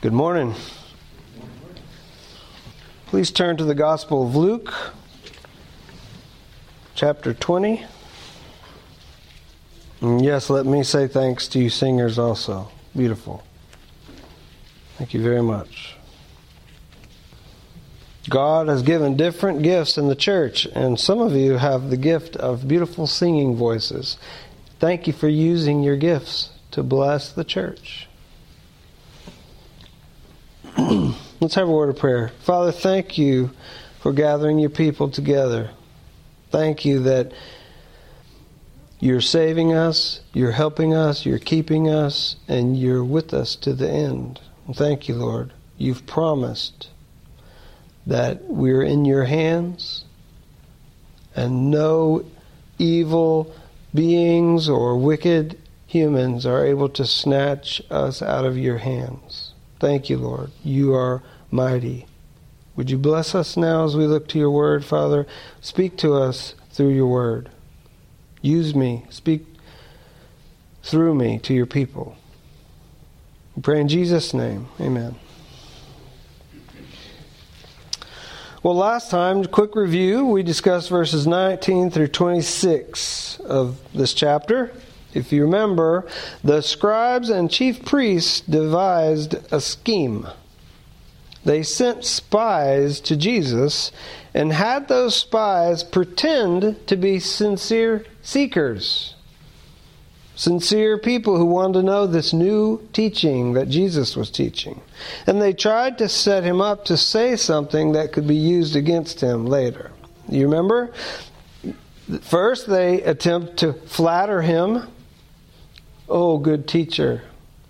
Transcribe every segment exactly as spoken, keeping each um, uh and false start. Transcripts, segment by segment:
Good morning. Please turn to the Gospel of Luke, chapter twenty. And yes, let me say thanks to you singers also. Beautiful. Thank you very much. God has given different gifts in the church, and some of you have the gift of beautiful singing voices. Thank you for using your gifts to bless the church. Let's have a word of prayer. Father, thank you for gathering your people together. Thank you that you're saving us, you're helping us, you're keeping us, and you're with us to the end. Thank you, Lord. You've promised that we're in your hands and no evil beings or wicked humans are able to snatch us out of your hands. Thank you, Lord. You are mighty. Would you bless us now as we look to your word, Father? Speak to us through your word. Use me. Speak through me to your people. We pray in Jesus' name. Amen. Well, last time, quick review, we discussed verses nineteen through twenty-six of this chapter. If you remember, the scribes and chief priests devised a scheme. They sent spies to Jesus and had those spies pretend to be sincere seekers. Sincere people who wanted to know this new teaching that Jesus was teaching. And they tried to set him up to say something that could be used against him later. You remember? First, they attempt to flatter him. Oh, good teacher.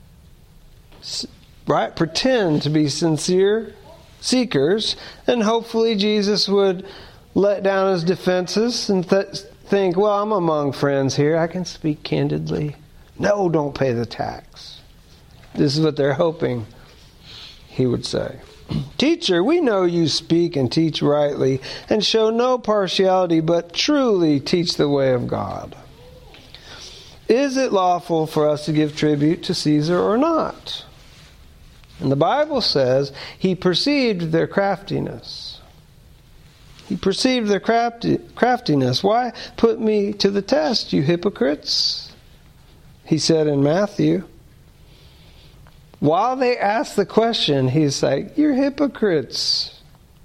Right? Pretend to be sincere seekers, and hopefully Jesus would let down his defenses and th- think, well, I'm among friends here. I can speak candidly. No, don't pay the tax. This is what they're hoping he would say. Teacher, we know you speak and teach rightly and show no partiality, but truly teach the way of God. Is it lawful for us to give tribute to Caesar or not? And the Bible says he perceived their craftiness. He perceived their crafty, craftiness. Why put me to the test, you hypocrites? He said in Matthew. While they asked the question, he's like, you're hypocrites.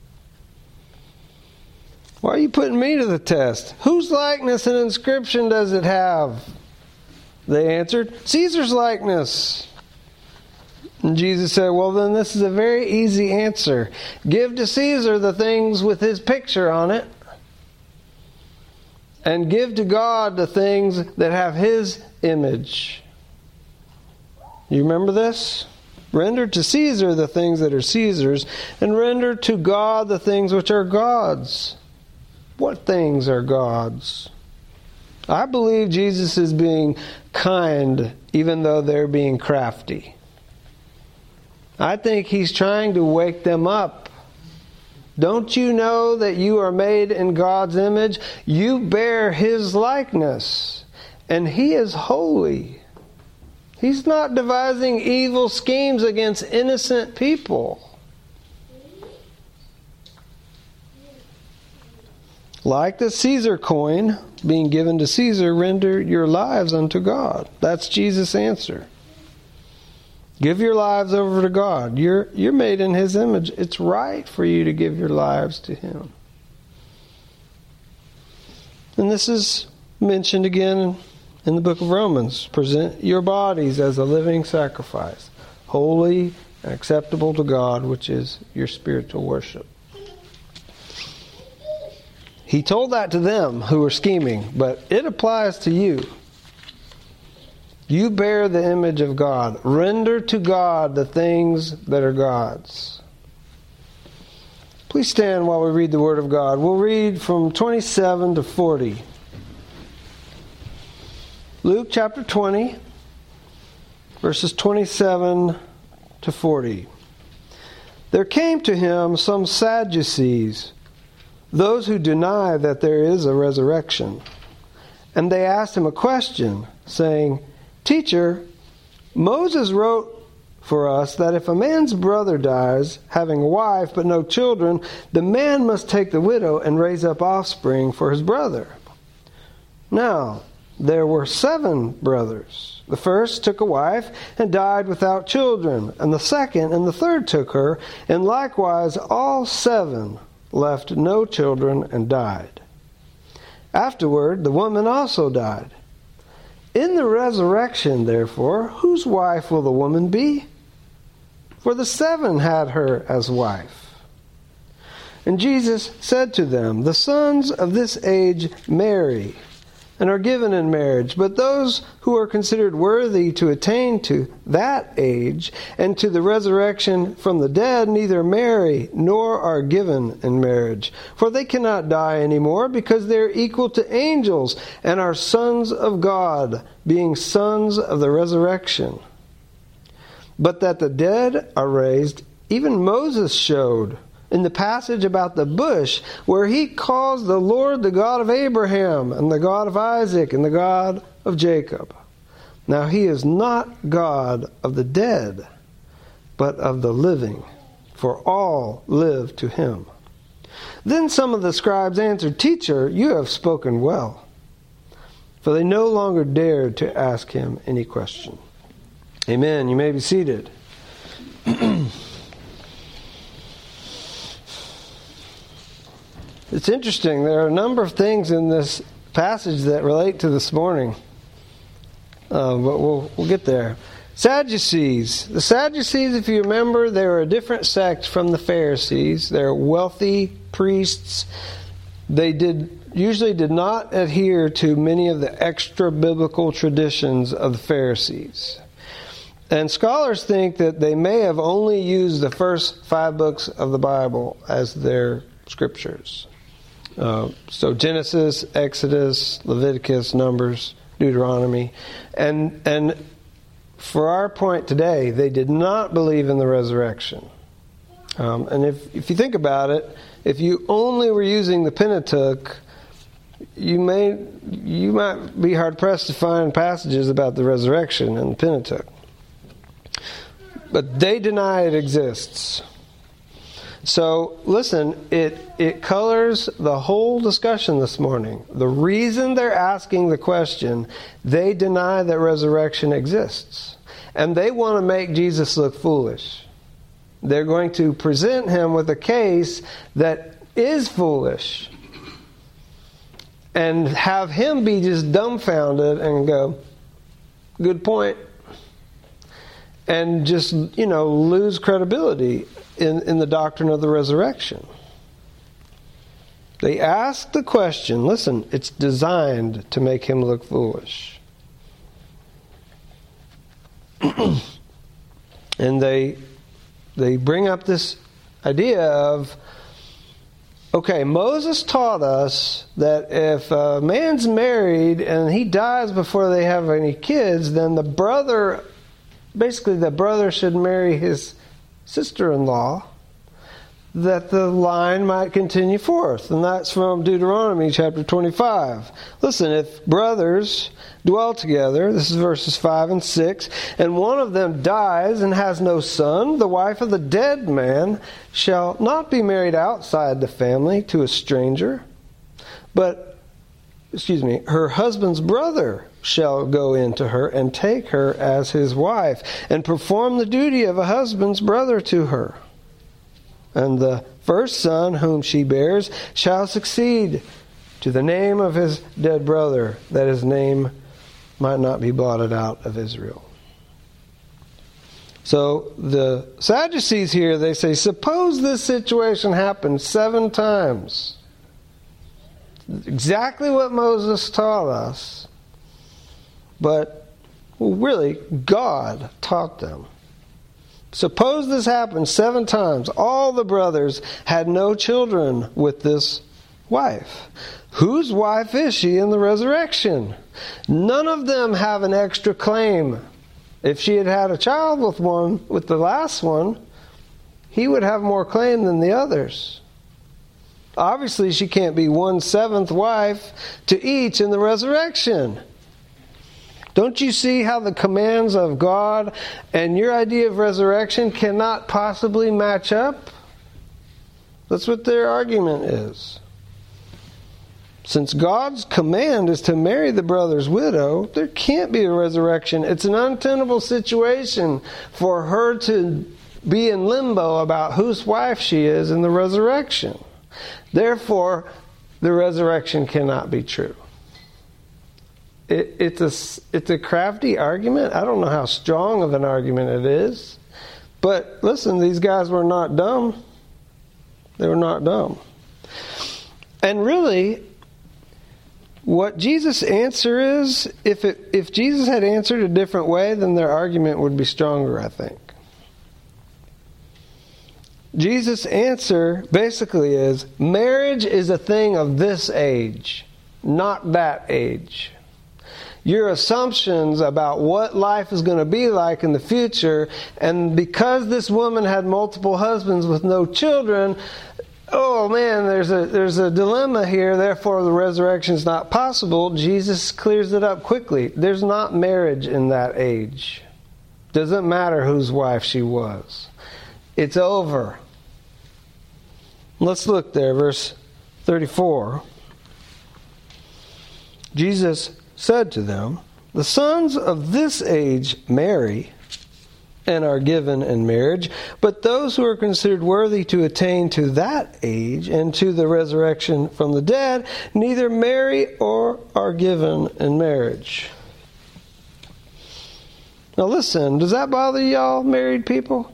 Why are you putting me to the test? Whose likeness and inscription does it have? They answered, Caesar's likeness. And Jesus said, well, then this is a very easy answer. Give to Caesar the things with his picture on it, and give to God the things that have his image. You remember this? Render to Caesar the things that are Caesar's, and render to God the things which are God's. What things are God's? I believe Jesus is being kind, even though they're being crafty. I think he's trying to wake them up. Don't you know that you are made in God's image? You bear his likeness, and he is holy. He's not devising evil schemes against innocent people. Like the Caesar coin being given to Caesar, render your lives unto God. That's Jesus' answer. Give your lives over to God. You're, you're made in his image. It's right for you to give your lives to him. And this is mentioned again in the book of Romans. Present your bodies as a living sacrifice, holy and acceptable to God, which is your spiritual worship. He told that to them who were scheming, but it applies to you. You bear the image of God. Render to God the things that are God's. Please stand while we read the Word of God. We'll read from twenty-seven to forty. Luke chapter twenty, verses twenty-seven to forty. There came to him some Sadducees, those who deny that there is a resurrection. And they asked him a question, saying, Teacher, Moses wrote for us that if a man's brother dies, having a wife but no children, the man must take the widow and raise up offspring for his brother. Now, there were seven brothers. The first took a wife and died without children, and the second and the third took her, and likewise all seven left no children and died. Afterward, the woman also died. In the resurrection, therefore, whose wife will the woman be? For the seven had her as wife. And Jesus said to them, the sons of this age marry, and are given in marriage, but those who are considered worthy to attain to that age and to the resurrection from the dead neither marry nor are given in marriage. For they cannot die anymore, because they are equal to angels and are sons of God, being sons of the resurrection. But that the dead are raised, even Moses showed in the passage about the bush, where he calls the Lord the God of Abraham, and the God of Isaac, and the God of Jacob. Now he is not God of the dead, but of the living, for all live to him. Then some of the scribes answered, Teacher, you have spoken well. For they no longer dared to ask him any question. Amen. You may be seated. It's interesting. There are a number of things in this passage that relate to this morning. Uh, but we'll, we'll get there. Sadducees. The Sadducees, if you remember, they were a different sect from the Pharisees. They're wealthy priests. They did usually did not adhere to many of the extra biblical traditions of the Pharisees. And scholars think that they may have only used the first five books of the Bible as their scriptures. Uh, so Genesis, Exodus, Leviticus, Numbers, Deuteronomy. And and for our point today, they did not believe in the resurrection. Um, and if, if you think about it, if you only were using the Pentateuch, you may you might be hard-pressed to find passages about the resurrection in the Pentateuch. But they deny it exists. So, listen, it it colors the whole discussion this morning. The reason they're asking the question, they deny that resurrection exists. And they want to make Jesus look foolish. They're going to present him with a case that is foolish. And have him be just dumbfounded and go, good point. And just, you know, lose credibility in, in the doctrine of the resurrection. They ask the question, listen, it's designed to make him look foolish. And they they bring up this idea of, okay, Moses taught us that if a man's married and he dies before they have any kids, then the brother, basically the brother should marry his sister-in-law, that the line might continue forth. And that's from Deuteronomy chapter twenty-five. Listen, if brothers dwell together, this is verses five and six, and one of them dies and has no son, the wife of the dead man shall not be married outside the family to a stranger, but, excuse me, her husband's brother shall go into her and take her as his wife, and perform the duty of a husband's brother to her. And the first son whom she bears shall succeed to the name of his dead brother, that his name might not be blotted out of Israel. So the Sadducees here, they say, suppose this situation happened seven times. Exactly what Moses taught us. But, well, really, God taught them. Suppose this happened seven times. All the brothers had no children with this wife. Whose wife is she in the resurrection? None of them have an extra claim. If she had had a child with one, with the last one, he would have more claim than the others. Obviously, she can't be one seventh wife to each in the resurrection. Don't you see how the commands of God and your idea of resurrection cannot possibly match up? That's what their argument is. Since God's command is to marry the brother's widow, there can't be a resurrection. It's an untenable situation for her to be in limbo about whose wife she is in the resurrection. Therefore, the resurrection cannot be true. It, it's a, it's a crafty argument. I don't know how strong of an argument it is. But listen, these guys were not dumb. They were not dumb. And really, what Jesus' answer is, if it, if Jesus had answered a different way, then their argument would be stronger, I think. Jesus' answer basically is, marriage is a thing of this age, not that age. Your assumptions about what life is going to be like in the future, and because this woman had multiple husbands with no children, oh man, there's a there's a dilemma here, therefore the resurrection is not possible. Jesus clears it up quickly. There's not marriage in that age. Doesn't matter whose wife she was. It's over. Let's look there, verse thirty-four. Jesus said to them, the sons of this age marry and are given in marriage, but those who are considered worthy to attain to that age and to the resurrection from the dead neither marry or are given in marriage. Now listen, does that bother y'all, married people?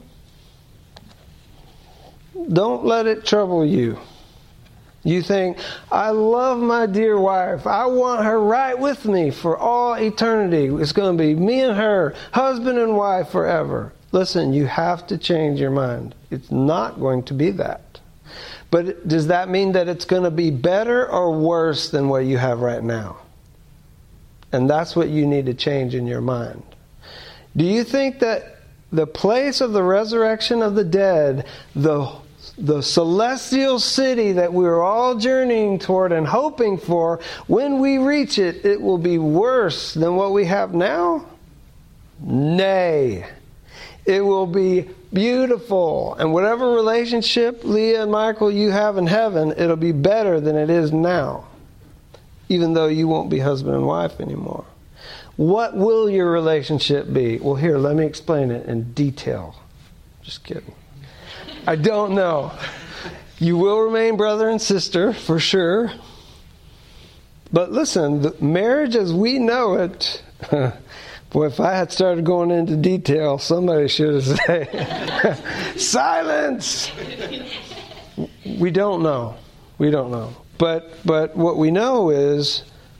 Don't let it trouble you. You think, I love my dear wife. I want her right with me for all eternity. It's going to be me and her, husband and wife forever. Listen, you have to change your mind. It's not going to be that. But does that mean that it's going to be better or worse than what you have right now? And that's what you need to change in your mind. Do you think that the place of the resurrection of the dead, the The celestial city that we're all journeying toward and hoping for, when we reach it, it will be worse than what we have now? Nay. It will be beautiful. And whatever relationship, Leah and Michael, you have in heaven, it'll be better than it is now. Even though you won't be husband and wife anymore. What will your relationship be? Well, here, let me explain it in detail. Just kidding. I don't know. You will remain brother and sister, for sure. But listen, the marriage as we know it, boy, if I had started going into detail, somebody should have said, silence! We don't know. We don't know. But but what we know is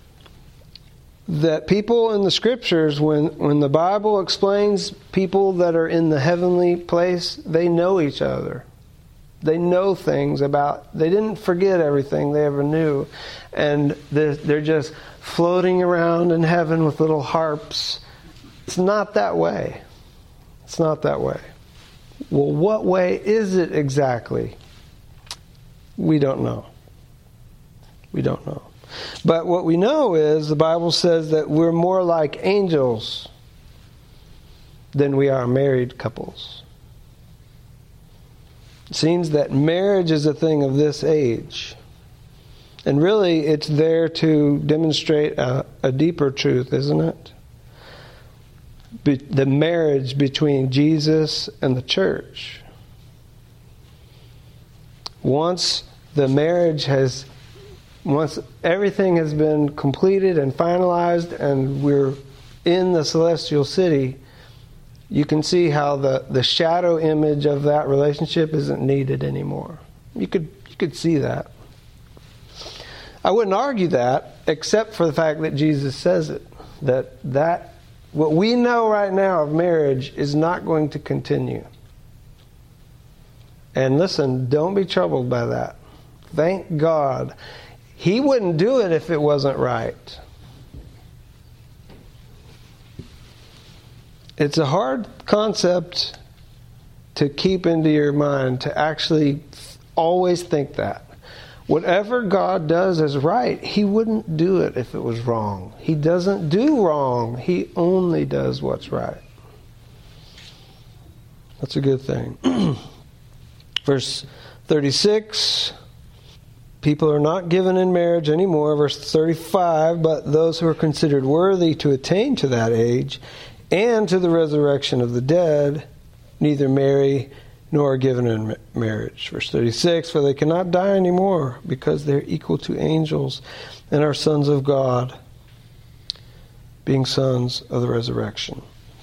that people in the Scriptures, when, when the Bible explains people that are in the heavenly place, they know each other. They know things about, they didn't forget everything they ever knew. And they're, they're just floating around in heaven with little harps. It's not that way. It's not that way. Well, what way is it exactly? We don't know. We don't know. But what we know is the Bible says that we're more like angels than we are married couples. It seems that marriage is a thing of this age. And really it's there to demonstrate a, a deeper truth, isn't it? Be, the marriage between Jesus and the church. Once the marriage has Once everything has been completed and finalized and we're in the celestial city, you can see how the, the shadow image of that relationship isn't needed anymore. You could you could see that. I wouldn't argue that, except for the fact that Jesus says it. That that what we know right now of marriage is not going to continue. And listen, don't be troubled by that. Thank God. He wouldn't do it if it wasn't right. It's a hard concept to keep into your mind, to actually always think that. Whatever God does is right. He wouldn't do it if it was wrong. He doesn't do wrong. He only does what's right. That's a good thing. Verse thirty-six, people are not given in marriage anymore. Verse thirty-five, but those who are considered worthy to attain to that age and to the resurrection of the dead neither marry nor are given in marriage. Verse thirty-six, for they cannot die anymore because they're equal to angels and are sons of God, being sons of the resurrection.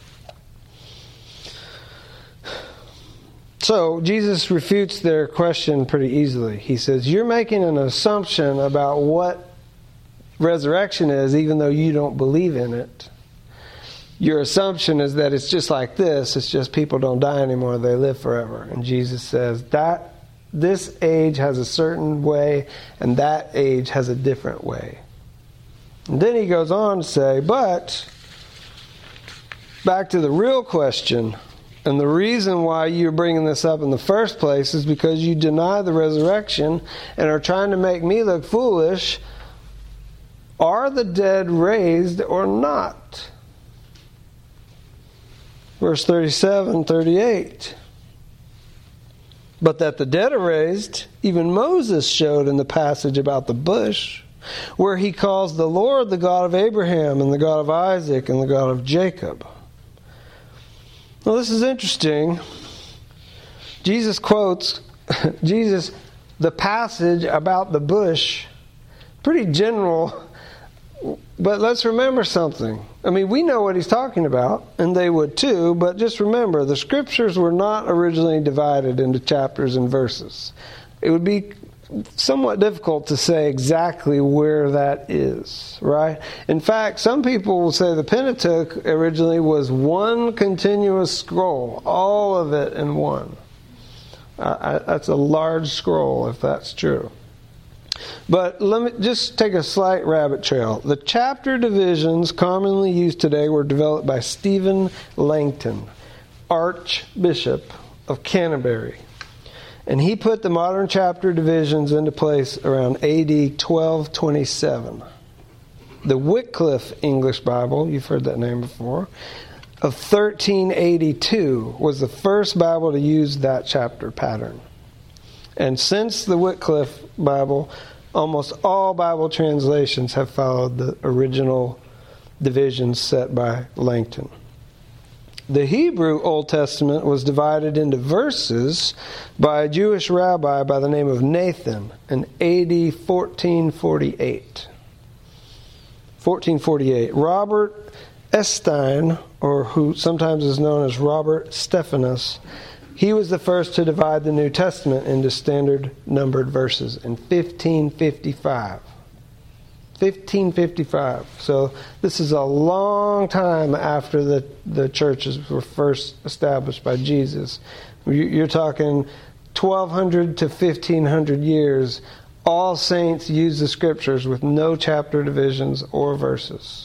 So Jesus refutes their question pretty easily. He says, you're making an assumption about what resurrection is even though you don't believe in it. Your assumption is that it's just like this. It's just people don't die anymore. They live forever. And Jesus says that this age has a certain way and that age has a different way. And then he goes on to say, but back to the real question, and the reason why you're bringing this up in the first place is because you deny the resurrection and are trying to make me look foolish. Are the dead raised or not? Verse thirty-seven, thirty-eight. But that the dead are raised, even Moses showed in the passage about the bush, where he calls the Lord the God of Abraham and the God of Isaac and the God of Jacob. Well, this is interesting. Jesus quotes, Jesus, the passage about the bush, pretty general, but let's remember something. I mean, we know what he's talking about, and they would too, but just remember, the scriptures were not originally divided into chapters and verses. It would be somewhat difficult to say exactly where that is, right? In fact, some people will say the Pentateuch originally was one continuous scroll, all of it in one. Uh, that's a large scroll, if that's true. But let me just take a slight rabbit trail. The chapter divisions commonly used today were developed by Stephen Langton, Archbishop of Canterbury. And he put the modern chapter divisions into place around A D twelve twenty-seven. The Wycliffe English Bible, you've heard that name before, of thirteen eighty-two was the first Bible to use that chapter pattern. And since the Wycliffe Bible, almost all Bible translations have followed the original divisions set by Langton. The Hebrew Old Testament was divided into verses by a Jewish rabbi by the name of Nathan in A D fourteen forty-eight. fourteen forty-eight. Robert Estienne, or who sometimes is known as Robert Stephanus, he was the first to divide the New Testament into standard numbered verses in fifteen fifty-five. fifteen fifty-five. So this is a long time after the, the churches were first established by Jesus. You're talking twelve hundred to fifteen hundred years. All saints use the scriptures with no chapter divisions or verses.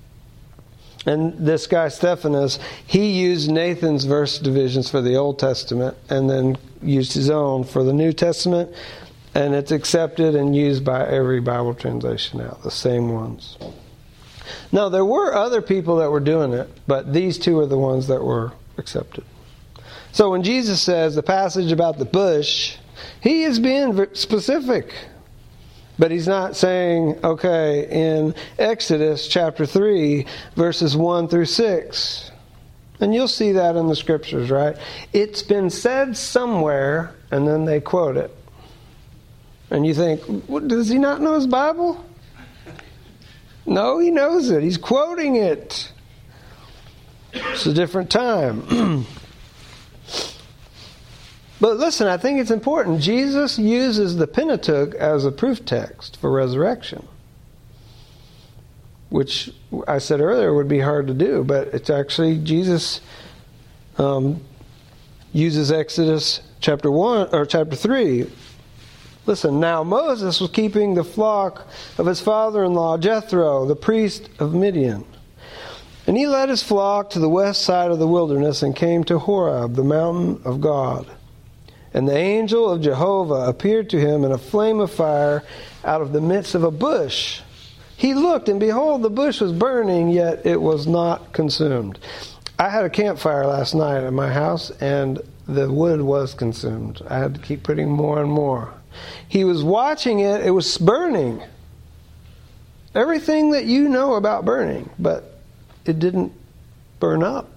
And this guy Stephanus, he used Nathan's verse divisions for the Old Testament and then used his own for the New Testament. And it's accepted and used by every Bible translation now, the same ones. Now, there were other people that were doing it, but these two are the ones that were accepted. So when Jesus says the passage about the bush, he is being specific. But he's not saying, okay, in Exodus chapter three, verses one through six. And you'll see that in the scriptures, right? It's been said somewhere, and then they quote it. And you think, what, does he not know his Bible? No, he knows it. He's quoting it. It's a different time. But listen, I think it's important. Jesus uses the Pentateuch as a proof text for resurrection, which I said earlier would be hard to do, but it's actually Jesus um, uses Exodus chapter one or chapter three. Listen, now Moses was keeping the flock of his father-in-law Jethro, the priest of Midian. And he led his flock to the west side of the wilderness and came to Horeb, the mountain of God. And the angel of Jehovah appeared to him in a flame of fire out of the midst of a bush. He looked, and behold, the bush was burning, yet it was not consumed. I had a campfire last night at my house, and the wood was consumed. I had to keep putting more and more. He was watching it. It was burning. Everything that you know about burning, but it didn't burn up.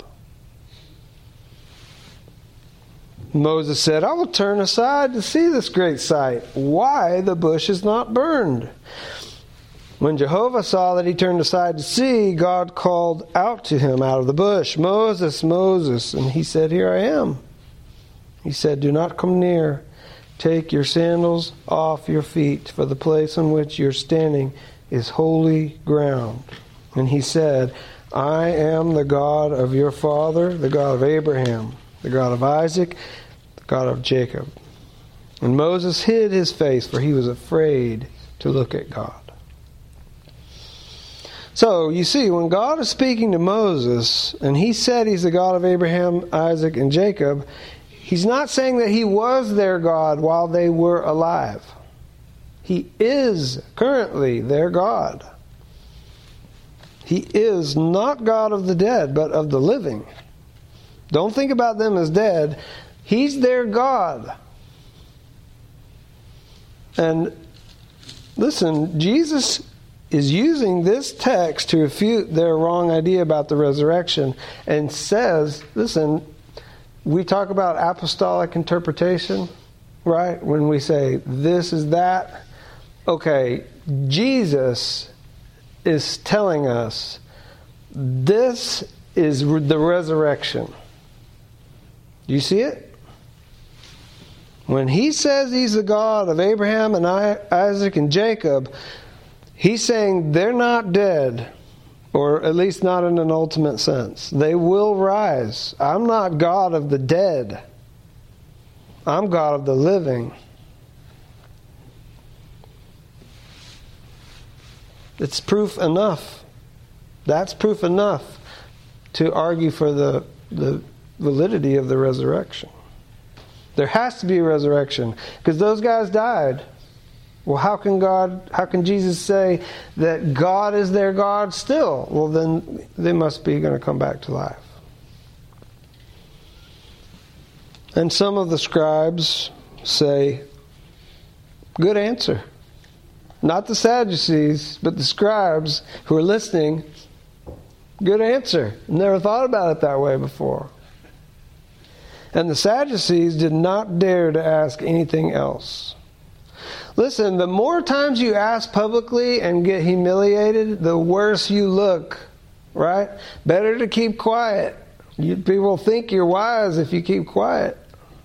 Moses said, I will turn aside to see this great sight, why the bush is not burned. When Jehovah saw that he turned aside to see, God called out to him out of the bush, Moses, Moses. And he said, Here I am. He said, Do not come near. Take your sandals off your feet, for the place on which you're standing is holy ground. And he said, I am the God of your father, the God of Abraham, the God of Isaac, the God of Jacob. And Moses hid his face, for he was afraid to look at God. So, you see, when God is speaking to Moses, and he said he's the God of Abraham, Isaac, and Jacob, he's not saying that he was their God while they were alive. He is currently their God. He is not God of the dead, but of the living. Don't think about them as dead. He's their God. And listen, Jesus is using this text to refute their wrong idea about the resurrection and says, listen, we talk about apostolic interpretation, right? When we say this is that. Okay, Jesus is telling us this is the resurrection. Do you see it? When he says he's the God of Abraham and Isaac and Jacob, he's saying they're not dead, or at least not in an ultimate sense. They will rise. I'm not God of the dead. I'm God of the living. It's proof enough. That's proof enough to argue for the, the validity of the resurrection. There has to be a resurrection because those guys died. Well, how can God, how can Jesus say that God is their God still? Well, then they must be going to come back to life. And some of the scribes say, good answer. Not the Sadducees, but the scribes who are listening. Good answer. Never thought about it that way before. And the Sadducees did not dare to ask anything else. Listen, the more times you ask publicly and get humiliated, the worse you look, right? Better to keep quiet. You, people think you're wise if you keep quiet.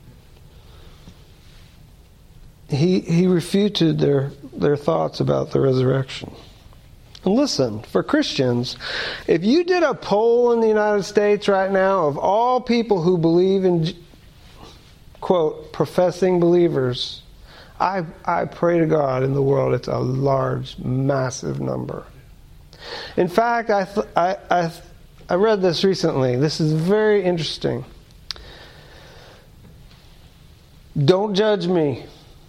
He he refuted their, their thoughts about the resurrection. And listen, for Christians, if you did a poll in the United States right now of all people who believe in, quote, professing believers, I I pray to God in the world it's a large, massive number. In fact, I th- I, I I read this recently. This is very interesting. Don't judge me.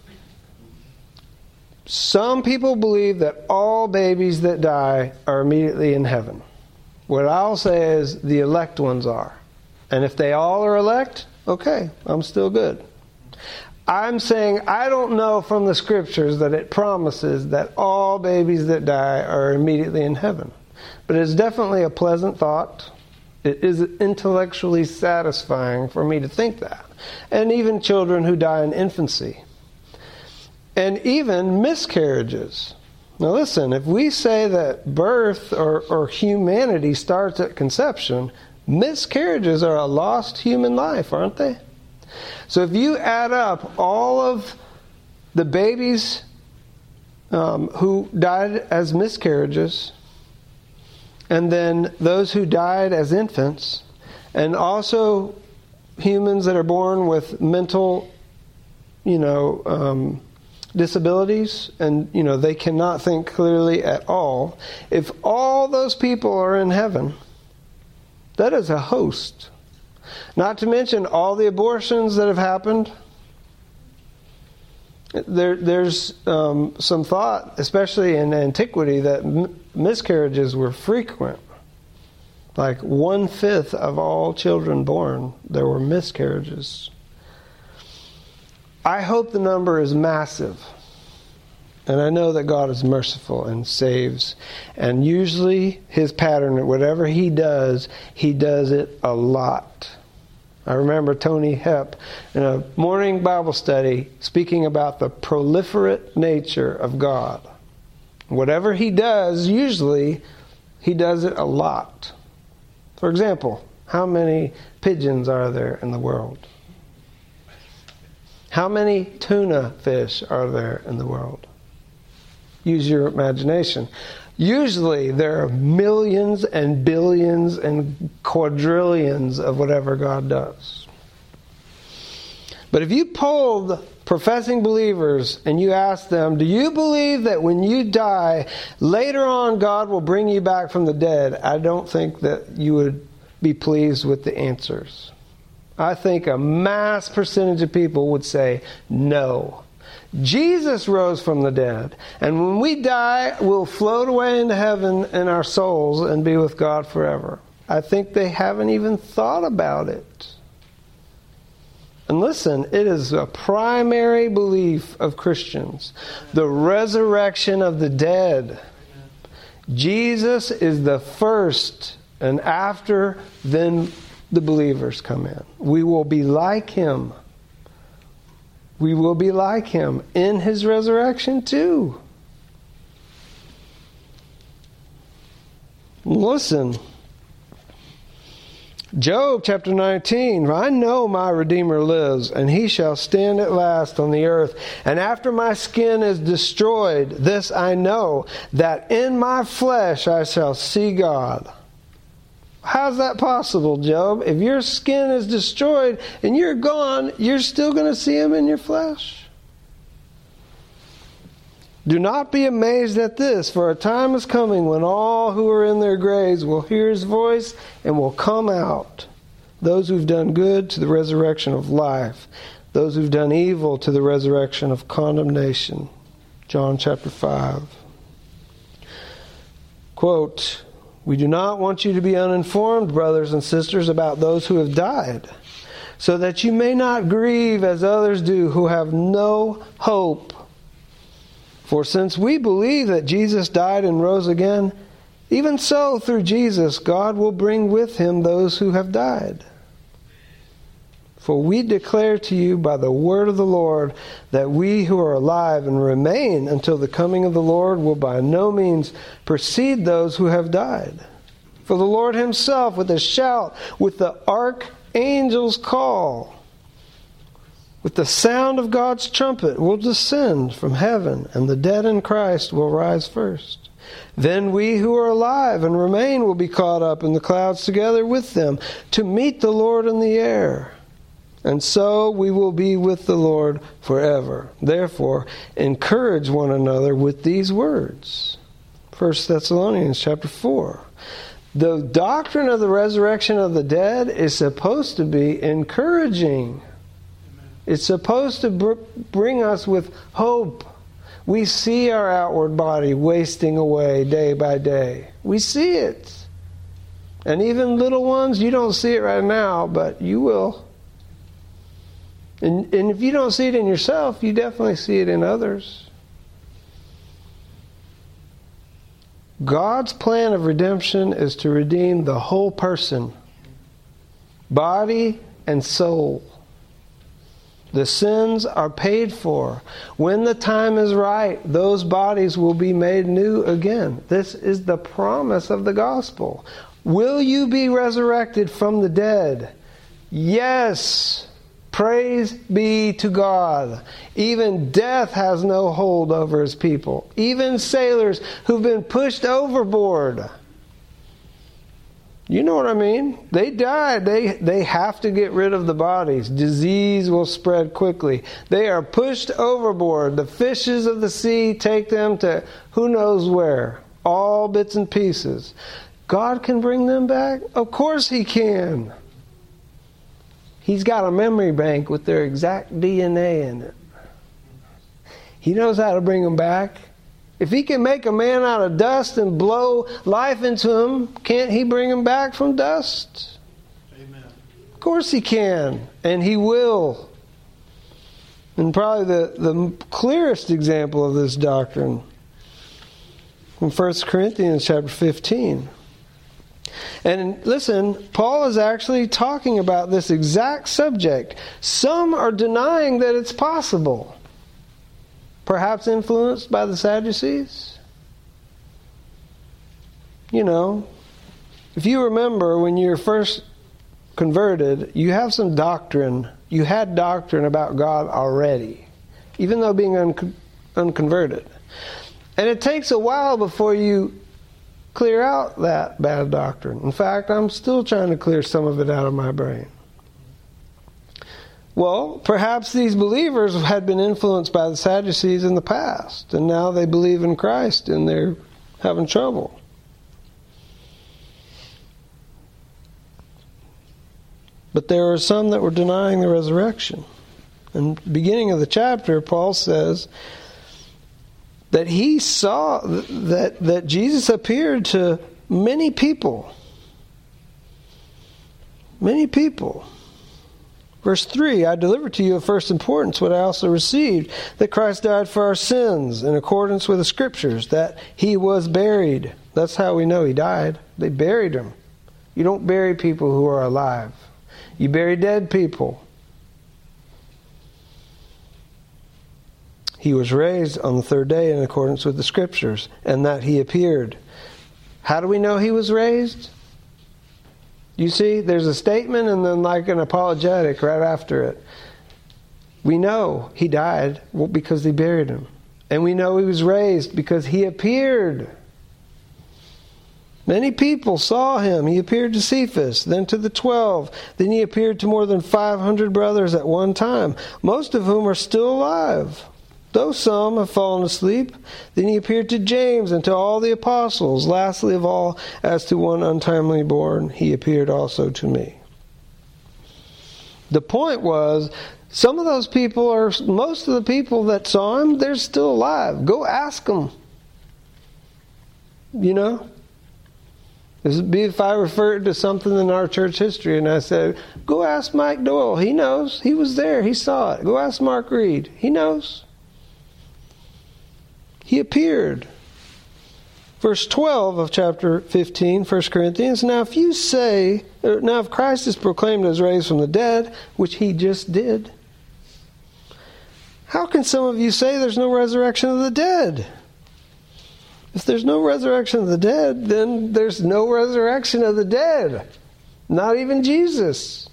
Some people believe that all babies that die are immediately in heaven. What I'll say is the elect ones are. And if they all are elect, okay, I'm still good. I'm saying I don't know from the scriptures that it promises that all babies that die are immediately in heaven. But it's definitely a pleasant thought. It is intellectually satisfying for me to think that. And even children who die in infancy. And even miscarriages. Now listen, if we say that birth or, or humanity starts at conception, miscarriages are a lost human life, aren't they? So if you add up all of the babies um, who died as miscarriages, and then those who died as infants, and also humans that are born with mental, you know, um, disabilities, and you know they cannot think clearly at all. If all those people are in heaven, that is a host. Not to mention all the abortions that have happened, There, there's um, some thought, especially in antiquity, that m- miscarriages were frequent. Like one-fifth of all children born, there were miscarriages. I hope the number is massive. And I know that God is merciful and saves. And usually His pattern, whatever He does, He does it a lot. I remember Tony Hepp in a morning Bible study speaking about the proliferate nature of God. Whatever He does, usually He does it a lot. For example, how many pigeons are there in the world? How many tuna fish are there in the world? Use your imagination. Usually there are millions and billions and quadrillions of whatever God does. But if you polled professing believers and you asked them, do you believe that when you die, later on God will bring you back from the dead? I don't think that you would be pleased with the answers. I think a mass percentage of people would say no. Jesus rose from the dead, and when we die, we'll float away into heaven in our souls and be with God forever. I think they haven't even thought about it. And listen, it is a primary belief of Christians, the resurrection of the dead. Jesus is the first, and after, then the believers come in. We will be like Him. We will be like Him in His resurrection too. Listen. Job chapter nineteen. For I know my Redeemer lives, and He shall stand at last on the earth. And after my skin is destroyed, this I know, that in my flesh I shall see God. How's that possible, Job? If your skin is destroyed and you're gone, you're still going to see Him in your flesh. Do not be amazed at this, for a time is coming when all who are in their graves will hear His voice and will come out. Those who've done good to the resurrection of life. Those who've done evil to the resurrection of condemnation. John chapter five. Quote, we do not want you to be uninformed, brothers and sisters, about those who have died, so that you may not grieve as others do who have no hope. For since we believe that Jesus died and rose again, even so through Jesus God will bring with Him those who have died. For we declare to you by the word of the Lord that we who are alive and remain until the coming of the Lord will by no means precede those who have died. For the Lord Himself, with a shout, with the archangel's call, with the sound of God's trumpet, will descend from heaven, and the dead in Christ will rise first. Then we who are alive and remain will be caught up in the clouds together with them to meet the Lord in the air. And so we will be with the Lord forever. Therefore, encourage one another with these words. First Thessalonians chapter four. The doctrine of the resurrection of the dead is supposed to be encouraging. It's supposed to br- bring us with hope. We see our outward body wasting away day by day. We see it. And even little ones, you don't see it right now, but you will. And, and if you don't see it in yourself, you definitely see it in others. God's plan of redemption is to redeem the whole person, body and soul. The sins are paid for. When the time is right, those bodies will be made new again. This is the promise of the gospel. Will you be resurrected from the dead? Yes. Praise be to God. Even death has no hold over His people. Even sailors who've been pushed overboard. You know what I mean? They died. They, they have to get rid of the bodies. Disease will spread quickly. They are pushed overboard. The fishes of the sea take them to who knows where. All bits and pieces. God can bring them back? Of course He can. He's got a memory bank with their exact D N A in it. He knows how to bring them back. If he can make a man out of dust and blow life into him, can't he bring him back from dust? Amen. Of course he can, and he will. And probably the, the clearest example of this doctrine from First Corinthians chapter fifteen. And listen, Paul is actually talking about this exact subject. Some are denying that it's possible. Perhaps influenced by the Sadducees. You know, if you remember when you were first converted, you have some doctrine. You had doctrine about God already, even though being un- unconverted. And it takes a while before you clear out that bad doctrine. In fact, I'm still trying to clear some of it out of my brain. Well, perhaps these believers had been influenced by the Sadducees in the past, and now they believe in Christ and they're having trouble. But there are some that were denying the resurrection. In the beginning of the chapter, Paul says that he saw that, that Jesus appeared to many people. Many people. Verse three, I delivered to you of first importance what I also received, that Christ died for our sins in accordance with the Scriptures, that he was buried. That's how we know he died. They buried him. You don't bury people who are alive. You bury dead people. He was raised on the third day in accordance with the Scriptures, and that he appeared. How do we know he was raised? You see, there's a statement and then like an apologetic right after it. We know he died because they buried him. And we know he was raised because he appeared. Many people saw him. He appeared to Cephas, then to the twelve. Then he appeared to more than five hundred brothers at one time, most of whom are still alive, though some have fallen asleep. Then he appeared to James and to all the apostles. Lastly of all, as to one untimely born, he appeared also to me. The point was, some of those people, are most of the people that saw him, they're still alive. Go ask them. You know? This would be if I referred to something in our church history and I said, go ask Mike Doyle. He knows. He was there. He saw it. Go ask Mark Reed. He knows. He appeared. Verse twelve of chapter fifteen, First Corinthians. Now if you say, now if Christ is proclaimed as raised from the dead, which he just did, how can some of you say there's no resurrection of the dead? If there's no resurrection of the dead, then there's no resurrection of the dead. Not even Jesus.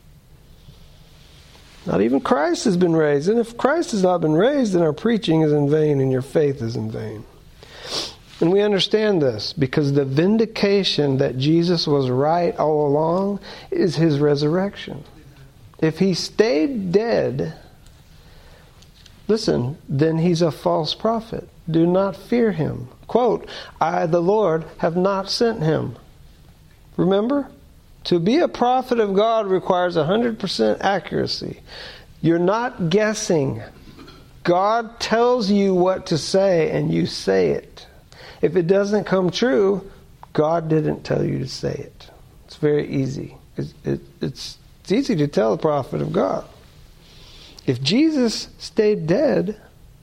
Not even Christ has been raised. And if Christ has not been raised, then our preaching is in vain and your faith is in vain. And we understand this because the vindication that Jesus was right all along is his resurrection. If he stayed dead, listen, then he's a false prophet. Do not fear him. Quote, I, the Lord, have not sent him. Remember? To be a prophet of God requires one hundred percent accuracy. You're not guessing. God tells you what to say and you say it. If it doesn't come true, God didn't tell you to say it. It's very easy. It's, it, it's, it's easy to tell a prophet of God. If Jesus stayed dead,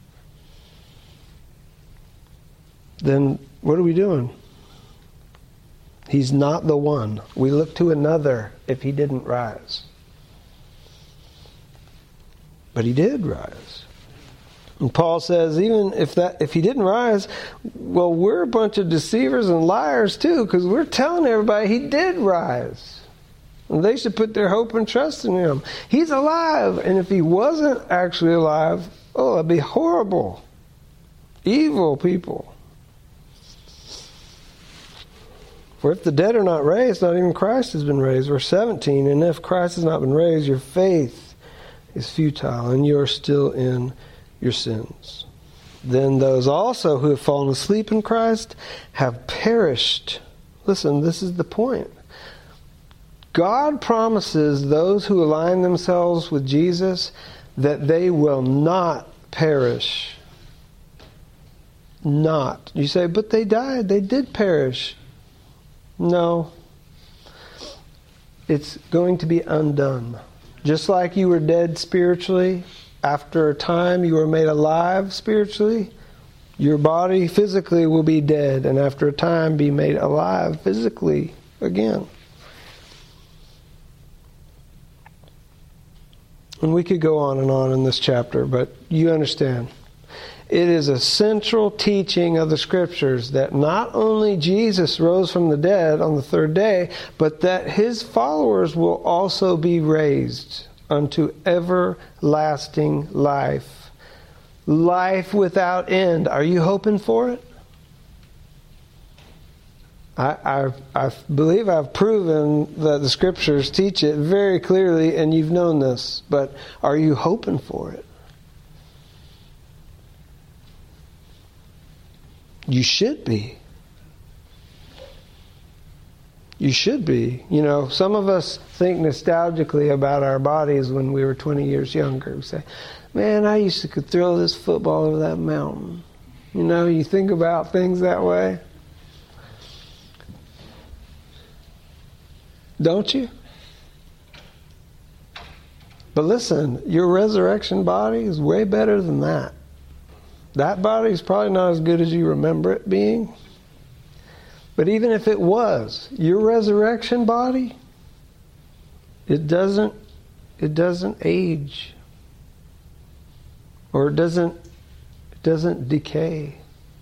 then what are we doing? He's not the one. We look to another if he didn't rise. But he did rise. And Paul says, even if that if he didn't rise, well, we're a bunch of deceivers and liars too, because we're telling everybody he did rise. And they should put their hope and trust in him. He's alive. And if he wasn't actually alive, oh, it'd be horrible. Evil people. For if the dead are not raised, not even Christ has been raised. Verse seventeen, and if Christ has not been raised, your faith is futile, and you are still in your sins. Then those also who have fallen asleep in Christ have perished. Listen, this is the point. God promises those who align themselves with Jesus that they will not perish. not. You say, but they died. They did perish. No. It's going to be undone. Just like you were dead spiritually, after a time you were made alive spiritually, your body physically will be dead, and after a time be made alive physically again. And we could go on and on in this chapter, but you understand. It is a central teaching of the Scriptures that not only Jesus rose from the dead on the third day, but that His followers will also be raised unto everlasting life. Life without end. Are you hoping for it? I, I, I believe I've proven that the Scriptures teach it very clearly, and you've known this. But are you hoping for it? You should be. You should be. You know, some of us think nostalgically about our bodies when we were twenty years younger. We say, man, I used to could throw this football over that mountain. You know, you think about things that way. Don't you? But listen, your resurrection body is way better than that. That body is probably not as good as you remember it being. But even if it was, your resurrection body, it doesn't it doesn't age. Or it doesn't it doesn't decay.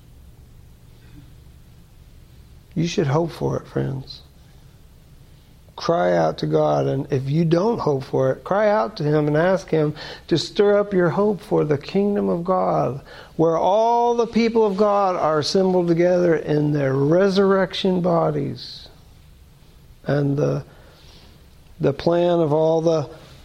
You should hope for it, friends. Cry out to God, and if you don't hope for it, cry out to Him and ask Him to stir up your hope for the kingdom of God, where all the people of God are assembled together in their resurrection bodies. And the, the plan of all the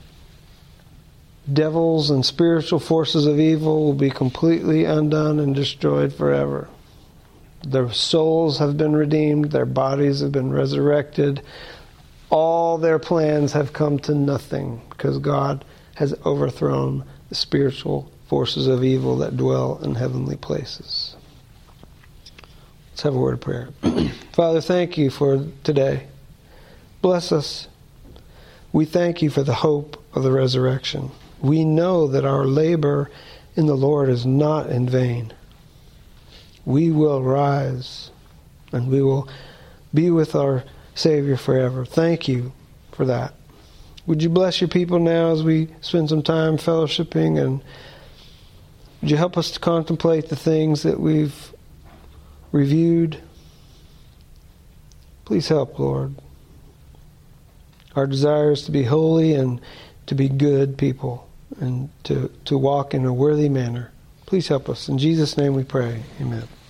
devils and spiritual forces of evil will be completely undone and destroyed forever. Their souls have been redeemed, their bodies have been resurrected. All their plans have come to nothing because God has overthrown the spiritual forces of evil that dwell in heavenly places. Let's have a word of prayer. Father, thank you for today. Bless us. We thank you for the hope of the resurrection. We know that our labor in the Lord is not in vain. We will rise and we will be with our Savior forever. Thank you for that. Would you bless your people now as we spend some time fellowshipping, and would you help us to contemplate the things that we've reviewed? Please help, Lord. Our desire is to be holy and to be good people and to, to walk in a worthy manner. Please help us. In Jesus' name we pray. Amen.